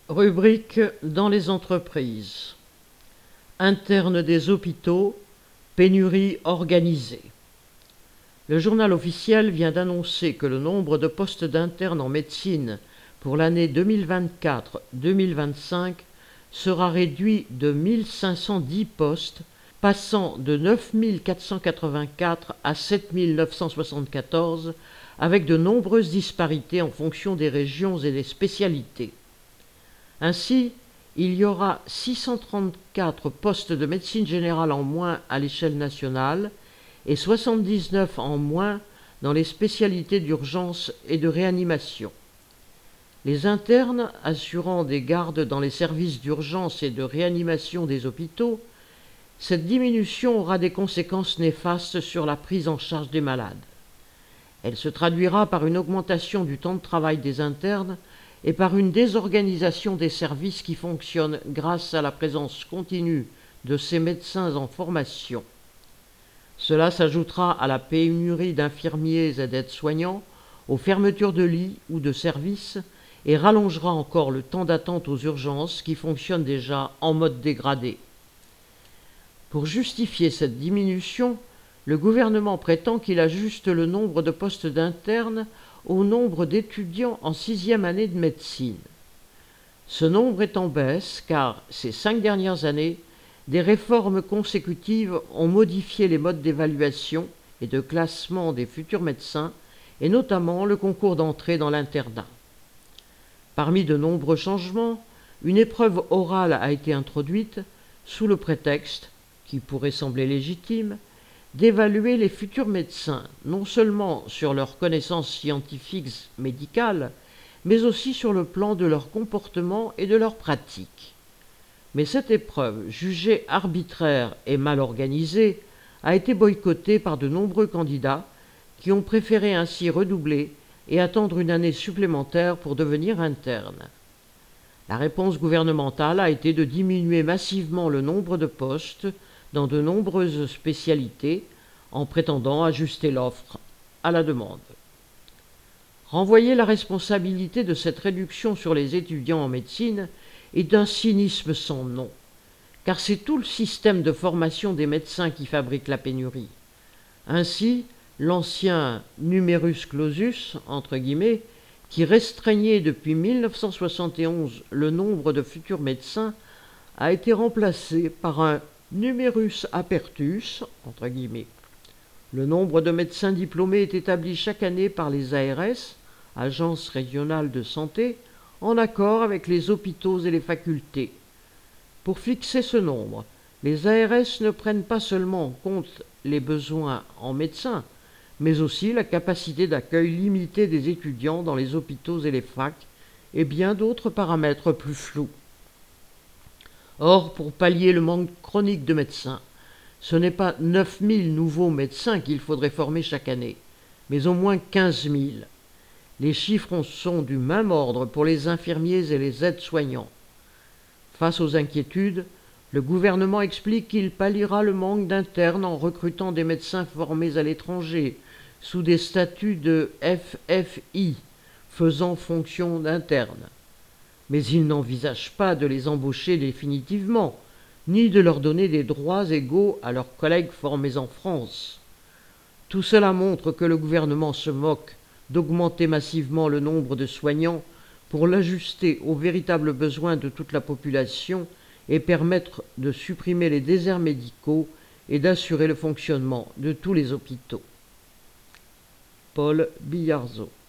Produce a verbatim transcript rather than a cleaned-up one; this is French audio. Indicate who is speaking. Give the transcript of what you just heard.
Speaker 1: Rubrique dans les entreprises. Internes des hôpitaux, pénurie organisée. Le journal officiel vient d'annoncer que le nombre de postes d'internes en médecine pour l'année deux mille vingt-quatre deux mille vingt-cinq sera réduit de mille cinq cent dix postes, passant de neuf mille quatre cent quatre-vingt-quatre à sept mille neuf cent soixante-quatorze, avec de nombreuses disparités en fonction des régions et des spécialités. Ainsi, il y aura six cent trente-quatre postes de médecine générale en moins à l'échelle nationale et soixante-dix-neuf en moins dans les spécialités d'urgence et de réanimation. Les internes assurant des gardes dans les services d'urgence et de réanimation des hôpitaux, cette diminution aura des conséquences néfastes sur la prise en charge des malades. Elle se traduira par une augmentation du temps de travail des internes et par une désorganisation des services qui fonctionnent grâce à la présence continue de ces médecins en formation. Cela s'ajoutera à la pénurie d'infirmiers et d'aides-soignants, aux fermetures de lits ou de services, et rallongera encore le temps d'attente aux urgences qui fonctionnent déjà en mode dégradé. Pour justifier cette diminution, le gouvernement prétend qu'il ajuste le nombre de postes d'internes au nombre d'étudiants en sixième année de médecine. Ce nombre est en baisse car, ces cinq dernières années, des réformes consécutives ont modifié les modes d'évaluation et de classement des futurs médecins, et notamment le concours d'entrée dans l'internat. Parmi de nombreux changements, une épreuve orale a été introduite sous le prétexte, qui pourrait sembler légitime, d'évaluer les futurs médecins, non seulement sur leurs connaissances scientifiques médicales, mais aussi sur le plan de leur comportement et de leurs pratiques. Mais cette épreuve, jugée arbitraire et mal organisée, a été boycottée par de nombreux candidats qui ont préféré ainsi redoubler et attendre une année supplémentaire pour devenir internes. La réponse gouvernementale a été de diminuer massivement le nombre de postes dans de nombreuses spécialités, en prétendant ajuster l'offre à la demande. Renvoyer la responsabilité de cette réduction sur les étudiants en médecine est d'un cynisme sans nom, car c'est tout le système de formation des médecins qui fabrique la pénurie. Ainsi, l'ancien numerus clausus, entre guillemets, qui restreignait depuis mille neuf cent soixante et onze le nombre de futurs médecins, a été remplacé par un numerus apertus, entre guillemets. Le nombre de médecins diplômés est établi chaque année par les A R S, agences régionales de santé, en accord avec les hôpitaux et les facultés. Pour fixer ce nombre, les A R S ne prennent pas seulement en compte les besoins en médecins, mais aussi la capacité d'accueil limitée des étudiants dans les hôpitaux et les facs, et bien d'autres paramètres plus flous. Or, pour pallier le manque chronique de médecins, ce n'est pas neuf mille nouveaux médecins qu'il faudrait former chaque année, mais au moins quinze mille. Les chiffres sont du même ordre pour les infirmiers et les aides-soignants. Face aux inquiétudes, le gouvernement explique qu'il palliera le manque d'internes en recrutant des médecins formés à l'étranger, sous des statuts de F F I, faisant fonction d'interne. Mais il n'envisage pas de les embaucher définitivement, ni de leur donner des droits égaux à leurs collègues formés en France. Tout cela montre que le gouvernement se moque d'augmenter massivement le nombre de soignants pour l'ajuster aux véritables besoins de toute la population et permettre de supprimer les déserts médicaux et d'assurer le fonctionnement de tous les hôpitaux. Paul Billarzo.